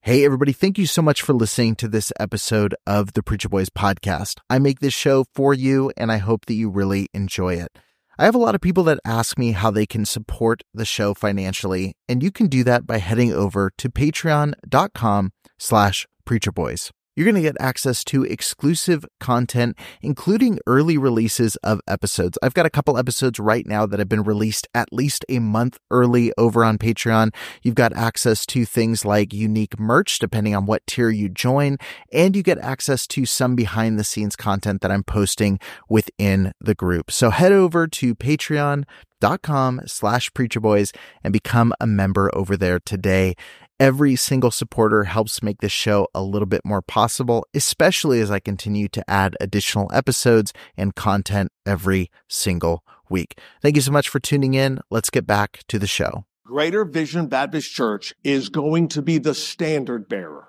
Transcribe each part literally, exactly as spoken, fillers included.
Hey, everybody. Thank you so much for listening to this episode of the Preacher Boys podcast. I make this show for you, and I hope that you really enjoy it. I have a lot of people that ask me how they can support the show financially, and you can do that by heading over to patreon.com slash preacherboys. You're going to get access to exclusive content, including early releases of episodes. I've got a couple episodes right now that have been released at least a month early over on Patreon. You've got access to things like unique merch, depending on what tier you join, and you get access to some behind-the-scenes content that I'm posting within the group. So head over to patreon.com slash preacherboys and become a member over there today. Every single supporter helps make this show a little bit more possible, especially as I continue to add additional episodes and content every single week. Thank you so much for tuning in. Let's get back to the show. Greater Vision Baptist Church is going to be the standard bearer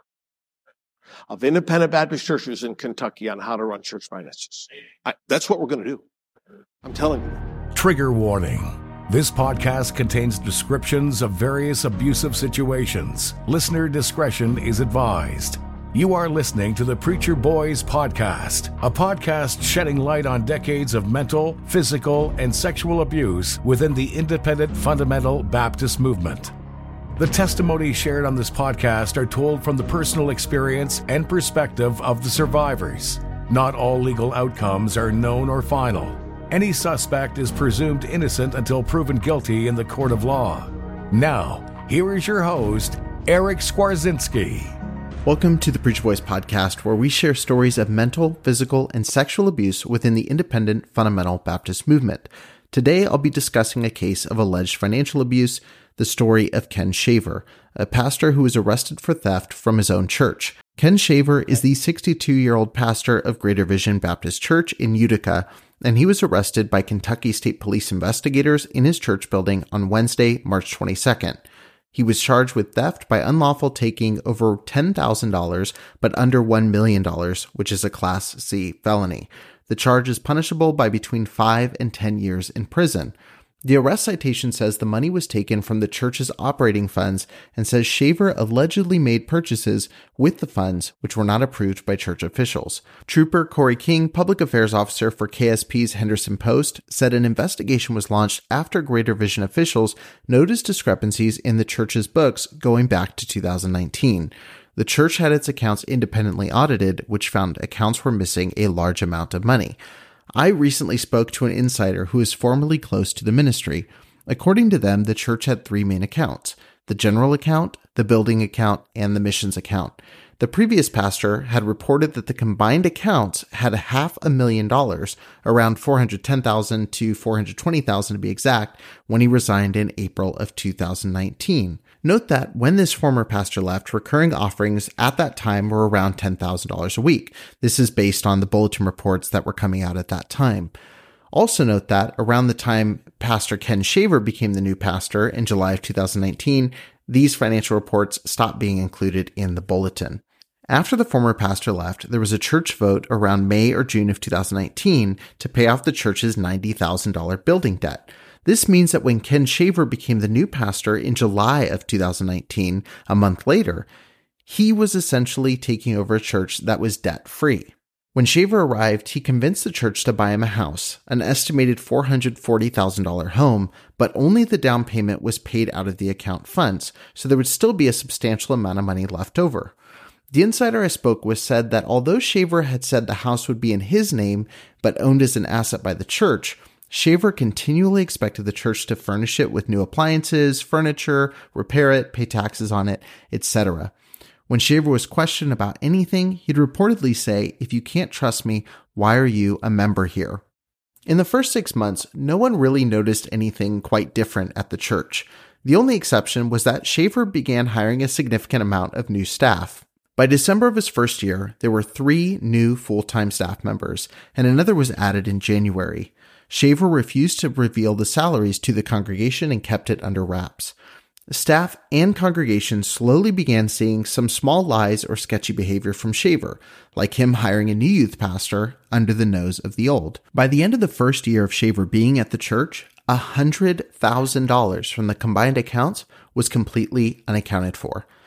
of independent Baptist churches in Kentucky on how to run church finances. I, that's what we're going to do. I'm telling you. Trigger warning. This podcast contains descriptions of various abusive situations. Listener discretion is advised. You are listening to the Preacher Boys podcast, a podcast shedding light on decades of mental, physical, and sexual abuse within the independent fundamental Baptist movement. The testimonies shared on this podcast are told from the personal experience and perspective of the survivors. Not all legal outcomes are known or final. Any suspect is presumed innocent until proven guilty in the court of law. Now, here is your host, Eric Skwarczynski. Welcome to the Preacher Boys podcast, where we share stories of mental, physical, and sexual abuse within the independent fundamental Baptist movement. Today, I'll be discussing a case of alleged financial abuse, the story of Ken Shaver, a pastor who was arrested for theft from his own church. Ken Shaver is the sixty-two-year-old pastor of Greater Vision Baptist Church in Utica, and he was arrested by Kentucky State Police investigators in his church building on Wednesday, March twenty-second. He was charged with theft by unlawful taking over ten thousand dollars, but under one million dollars, which is a Class C felony. The charge is punishable by between five and ten years in prison. The arrest citation says the money was taken from the church's operating funds and says Shaver allegedly made purchases with the funds which were not approved by church officials. Trooper Corey King, public affairs officer for K S P's Henderson Post, said an investigation was launched after Greater Vision officials noticed discrepancies in the church's books going back to two thousand nineteen. The church had its accounts independently audited, which found accounts were missing a large amount of money. I recently spoke to an insider who is formerly close to the ministry. According to them, the church had three main accounts: the general account, the building account, and the missions account. The previous pastor had reported that the combined accounts had a half a million dollars, around four hundred ten thousand dollars to four hundred twenty thousand dollars to be exact, when he resigned in April of two thousand nineteen. Note that when this former pastor left, recurring offerings at that time were around ten thousand dollars a week. This is based on the bulletin reports that were coming out at that time. Also note that around the time Pastor Ken Shaver became the new pastor in July of two thousand nineteen, these financial reports stopped being included in the bulletin. After the former pastor left, there was a church vote around May or June of two thousand nineteen to pay off the church's ninety thousand dollars building debt. This means that when Ken Shaver became the new pastor in July of two thousand nineteen, a month later, he was essentially taking over a church that was debt-free. When Shaver arrived, he convinced the church to buy him a house, an estimated four hundred forty thousand dollars home, but only the down payment was paid out of the account funds, so there would still be a substantial amount of money left over. The insider I spoke with said that although Shaver had said the house would be in his name, but owned as an asset by the church, Shaver continually expected the church to furnish it with new appliances, furniture, repair it, pay taxes on it, et cetera. When Shaver was questioned about anything, he'd reportedly say, "If you can't trust me, why are you a member here?" In the first six months, no one really noticed anything quite different at the church. The only exception was that Shaver began hiring a significant amount of new staff. By December of his first year, there were three new full-time staff members, and another was added in January. Shaver refused to reveal the salaries to the congregation and kept it under wraps. Staff and congregation slowly began seeing some small lies or sketchy behavior from Shaver, like him hiring a new youth pastor under the nose of the old. By the end of the first year of Shaver being at the church, one hundred thousand dollars from the combined accounts was completely unaccounted for.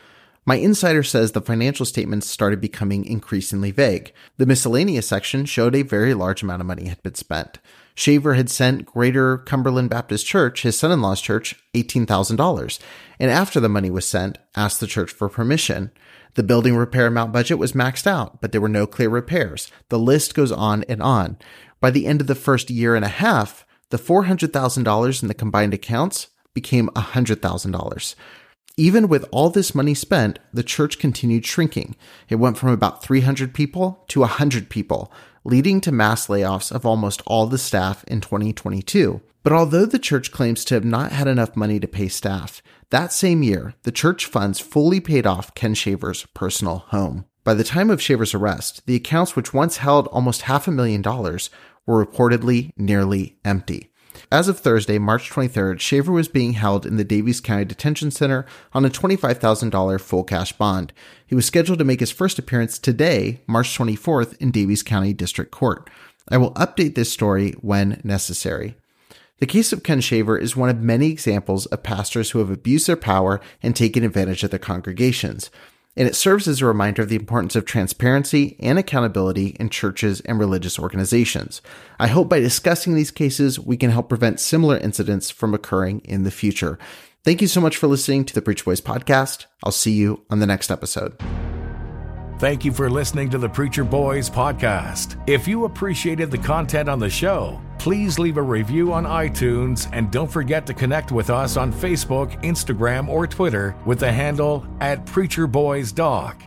My insider says the financial statements started becoming increasingly vague. The miscellaneous section showed a very large amount of money had been spent. Shaver had sent Greater Cumberland Baptist Church, his son-in-law's church, eighteen thousand dollars, and after the money was sent, asked the church for permission. The building repair amount budget was maxed out, but there were no clear repairs. The list goes on and on. By the end of the first year and a half, the four hundred thousand dollars in the combined accounts became one hundred thousand dollars. Even with all this money spent, the church continued shrinking. It went from about three hundred people to one hundred people, leading to mass layoffs of almost all the staff in twenty twenty-two. But although the church claims to have not had enough money to pay staff, that same year, the church funds fully paid off Ken Shaver's personal home. By the time of Shaver's arrest, the accounts which once held almost half a million dollars were reportedly nearly empty. As of Thursday, March twenty-third, Shaver was being held in the Daviess County Detention Center on a twenty-five thousand dollars full cash bond. He was scheduled to make his first appearance today, March twenty-fourth, in Daviess County District Court. I will update this story when necessary. The case of Ken Shaver is one of many examples of pastors who have abused their power and taken advantage of their congregations. And it serves as a reminder of the importance of transparency and accountability in churches and religious organizations. I hope by discussing these cases, we can help prevent similar incidents from occurring in the future. Thank you so much for listening to the Preacher Boys podcast. I'll see you on the next episode. Thank you for listening to the Preacher Boys podcast. If you appreciated the content on the show, please leave a review on iTunes and don't forget to connect with us on Facebook, Instagram, or Twitter with the handle at Preacher Boys Doc.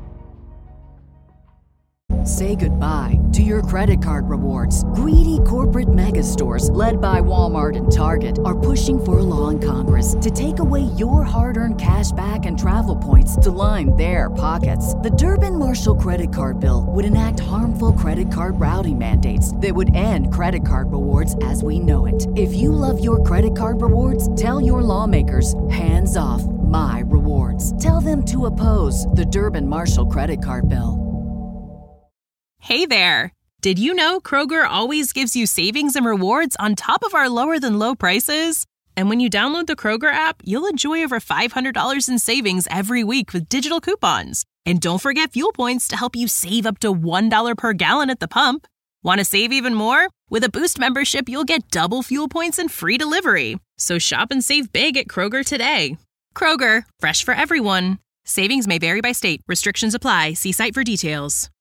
Say goodbye to your credit card rewards. Greedy corporate mega stores, led by Walmart and Target, are pushing for a law in Congress to take away your hard-earned cash back and travel points to line their pockets. The Durbin-Marshall credit card bill would enact harmful credit card routing mandates that would end credit card rewards as we know it. If you love your credit card rewards, tell your lawmakers, hands off my rewards. Tell them to oppose the Durbin-Marshall credit card bill. Hey there! Did you know Kroger always gives you savings and rewards on top of our lower-than-low prices? And when you download the Kroger app, you'll enjoy over five hundred dollars in savings every week with digital coupons. And don't forget fuel points to help you save up to one dollar per gallon at the pump. Want to save even more? With a Boost membership, you'll get double fuel points and free delivery. So shop and save big at Kroger today. Kroger, fresh for everyone. Savings may vary by state. Restrictions apply. See site for details.